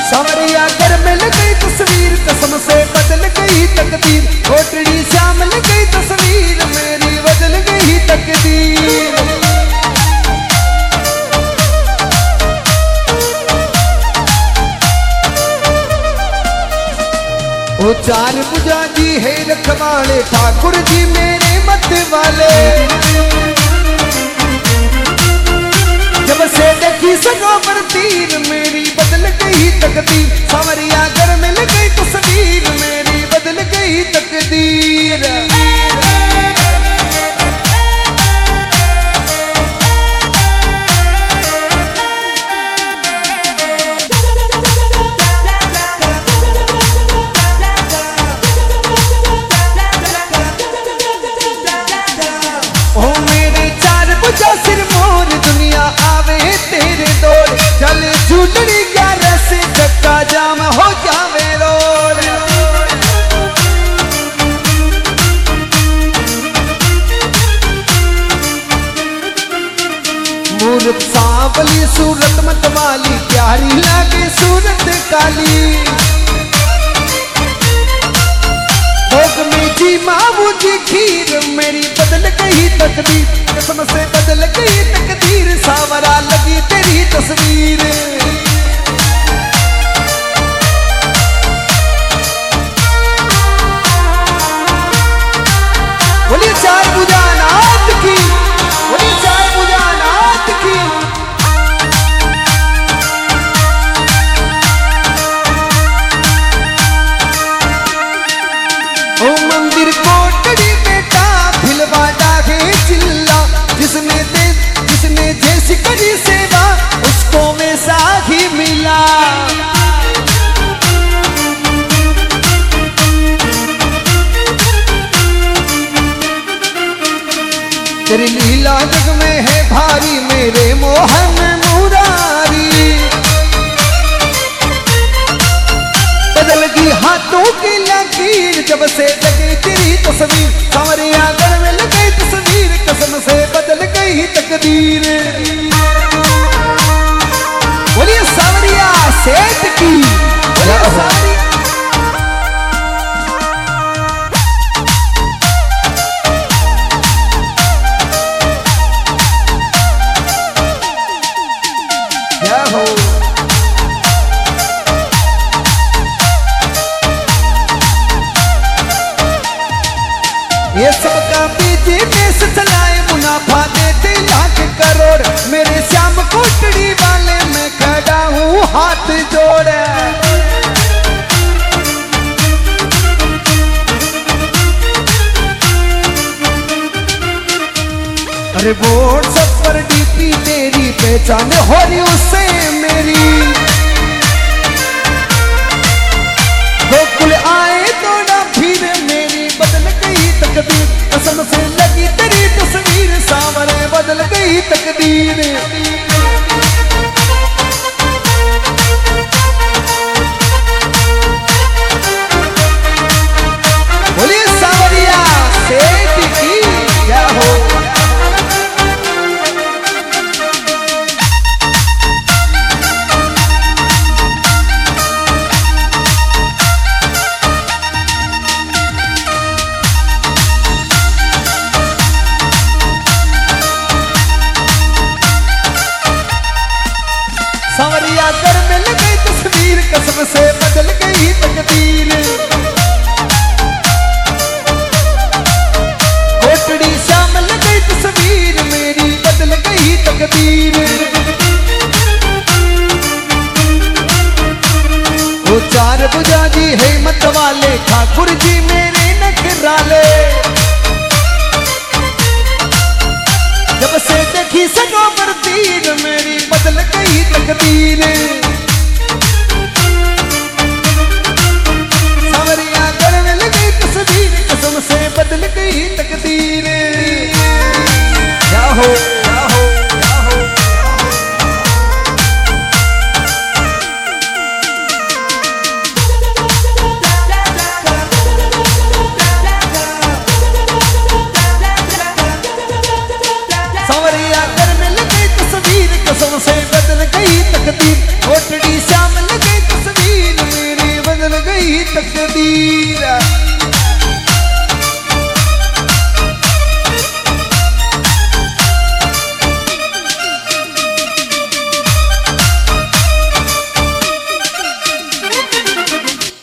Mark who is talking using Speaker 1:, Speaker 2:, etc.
Speaker 1: सावरिया घर मिल गई तस्वीर, कसम से बदल गई तकदीर। कोटड़ी श्याम मिल गई तस्वीर, मेरी बदल गई तकदीर। वो चार भुजा जी है रखवाले, ठाकुर जी मेरे मत वाले। जब से देखी सनोवर तीर, मेरी बदल गई तकदीर। सावरिया घर मिल गई तस्वीर, मेरी बदल गई तकदीर। सिर मोर दुनिया आवे तेरे दौर, चले झूलड़ी ग्यारह से चक्का जाम हो जावे रोड। मूरत सांवली सूरत मतवाली, प्यारी लागे सूरत काली। भोग में जी मावू जी खीर, मेरी बदल गई तकदीर। कसम से बदल गई तकदीर, सावरा लगी तेरी तस्वीर। बोलिए चार भुजा नाथ की, बोलिए चार भुजा नाथ की। ओ मंदिर कोटड़ी बेटा भिलवा डागे चिल्ला, जिसने जैसी करी सेवा उसको वैसा ही मिला। तेरी लीला जग में है भारी, मेरे मोहन मुरारी। बदल गई हाथों की लकीर, जब से लगी तेरी तस्वीर। सावरिया घर में लगी तस्वीर, कसम से बदल गई तकदीर। बोलिए सावरिया सेठ की, बोलिए सावरिया। क्या हो ये सबका बिजनेस चलाए, मुनाफा देते लाख करोड़। मेरे श्याम कोटड़ी वाले मैं खड़ा हूँ हाथ जोड़। अरे व्हाट्सएप पर डीपी तेरी पहचान हो रही उससे मेरी। गोकुल आए थोड़ा फिर, मेरी बदल गई तकदीर। कसम से लगी तेरी तस्वीर, सावरे बदल गई तकदीर। बोलिए सावरिया सेठ की क्या हो। सावरिया घर मिल गई तस्वीर, कसम से बदल गई तकदीर। कोटड़ी श्याम मिल गई तस्वीर, मेरी बदल गई तकदीर। वो चार भुजा जी है मत वाले, ठाकुर जी मेरे नखराले। जब से देखी सनोवर तीर, मेरी बदल गई तकदीर।